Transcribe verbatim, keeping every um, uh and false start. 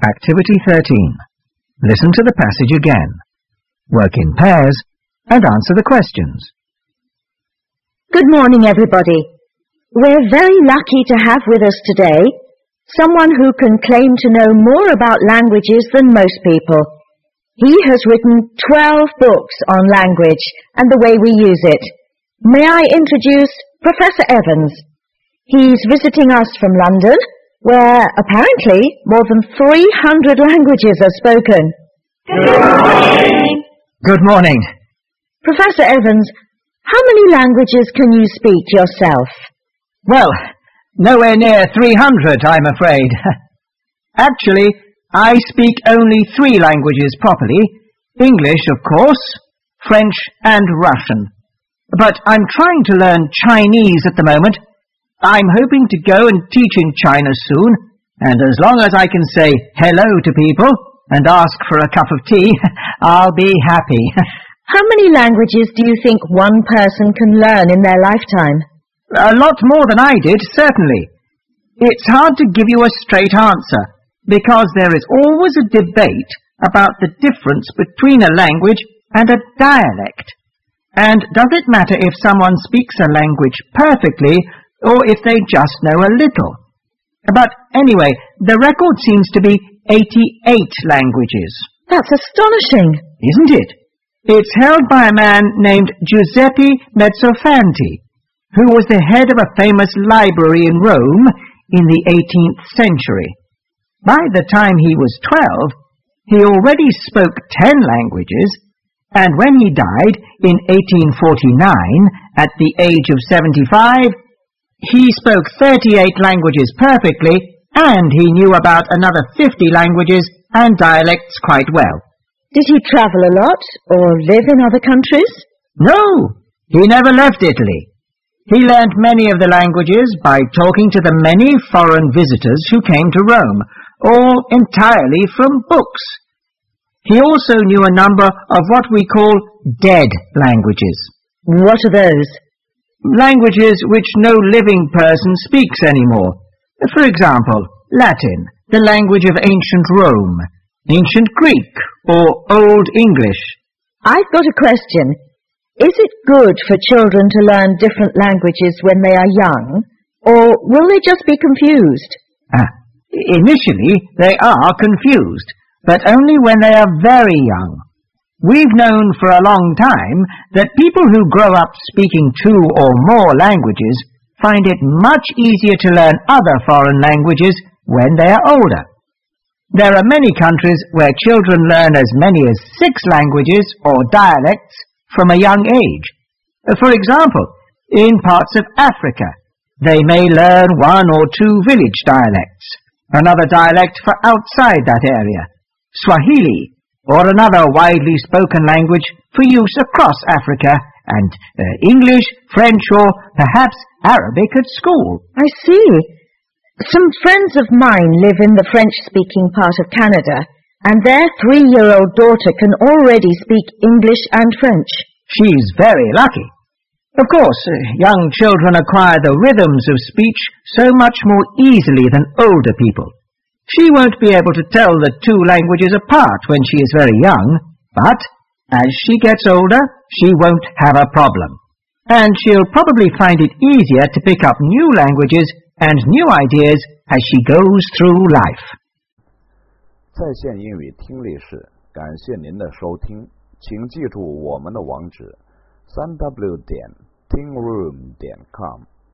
Activity thirteen. Listen to the passage again. Work in pairs and answer the questions. Good morning, everybody. We're very lucky to have with us today someone who can claim to know more about languages than most people. He has written twelve books on language and the way we use it. May I introduce Professor Evans? He's visiting us from London, where apparently more than three hundred languages are spoken. Good morning. Good morning. Professor Evans, how many languages can you speak yourself? Well, nowhere near three hundred, I'm afraid. Actually, I speak only three languages properly. English, of course, French and Russian. But I'm trying to learn Chinese at the moment. I'm hoping to go and teach in China soon, and as long as I can say hello to people and ask for a cup of tea, I'll be happy. How many languages do you think one person can learn in their lifetime? A lot more than I did, certainly. It's hard to give you a straight answer, because there is always a debate about the difference between a language and a dialect. And does it matter if someone speaks a language perfectly or if they just know a little? But anyway, the record seems to be eighty-eight languages. That's astonishing. Isn't it? It's held by a man named Giuseppe Mezzofanti, who was the head of a famous library in Rome in the eighteenth century. By the time he was twelve, he already spoke ten languages, and when he died in eighteen forty-nine, at the age of seventy-five, he spoke thirty-eight languages perfectly, and he knew about another fifty languages and dialects quite well. Did he travel a lot or live in other countries? No, he never left Italy. He learned many of the languages by talking to the many foreign visitors who came to Rome, all entirely from books. He also knew a number of what we call dead languages. What are those? Languages which no living person speaks anymore. For example, Latin, the language of ancient Rome, ancient Greek, or Old English. I've got a question. Is it good for children to learn different languages when they are young, or will they just be confused? Ah, initially, they are confused, but only when they are very young. We've known for a long time that people who grow up speaking two or more languages find it much easier to learn other foreign languages when they are older. There are many countries where children learn as many as six languages or dialects from a young age. For example, in parts of Africa, they may learn one or two village dialects, another dialect for outside that area, Swahili, or another widely spoken language for use across Africa, and uh, English, French, or perhaps Arabic at school. I see. Some friends of mine live in the French-speaking part of Canada, and their three-year-old daughter can already speak English and French. She's very lucky. Of course, uh, young children acquire the rhythms of speech so much more easily than older people. She won't be able to tell the two languages apart when she is very young, but as she gets older, she won't have a problem. And she'll probably find it easier to pick up new languages and new ideas as she goes through life. 在线英语听力室，感谢您的收听，请记住我们的网址：三 w 点 tingroom 点 com。